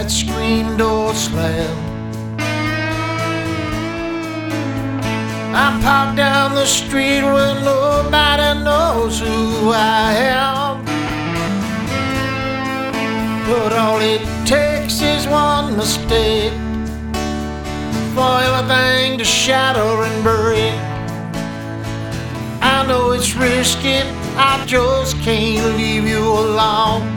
that screen door slam. I pop down the street where nobody knows who I am. But all it takes is one mistake for everything to shatter and break. I know it's risky, I just can't leave you alone.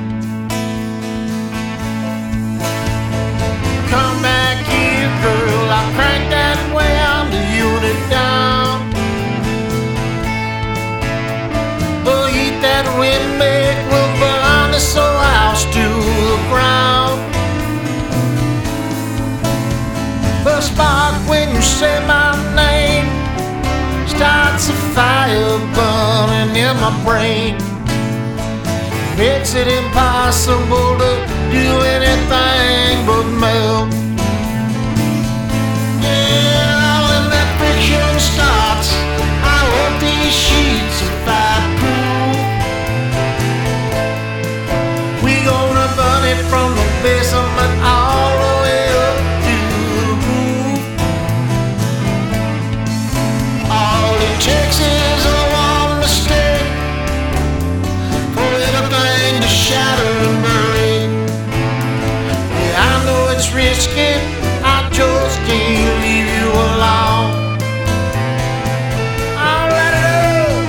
Come back here, girl, I'll crank that wham the unit down. The heat that we make will burn this whole house to the ground. The spark when you say my name starts a fire burning in my brain. Makes it impossible to do anything but melt. Yeah, when that friction starts, I hope these sheets are fireproof. We gonna burn it from the basement all the way up to the roof. All it takes is a one mistake for everything to shatter and break. Yeah, I know it's risky, I just can't leave you alone. I'll let it out.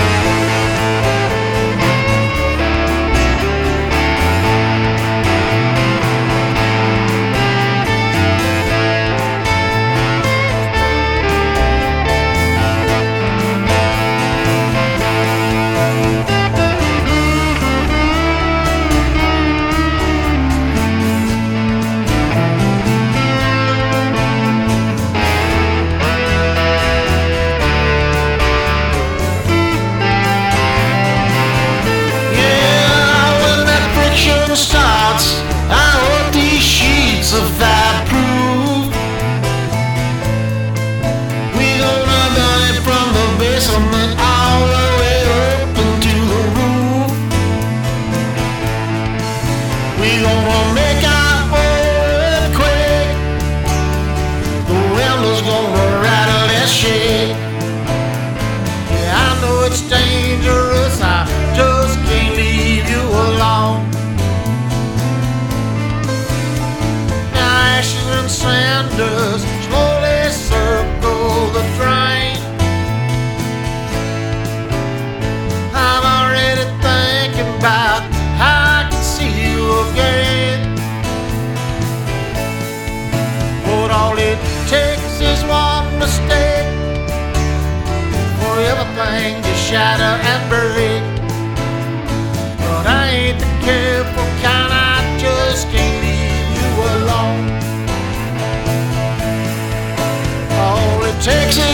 Starts, I hope these sheets are fireproof. We gonna burn it from the basement all the way up into the roof. We gonna make our earthquake. The windows gonna rattle and shake. Yeah, I know it's dangerous, I just can't leave you alone. And cinders slowly circle the drain. I'm already thinking about how I can see you again. But all it takes is one mistake for everything to shatter and break. But I ain't the careful kind, I just can't leave you alone. All it takes is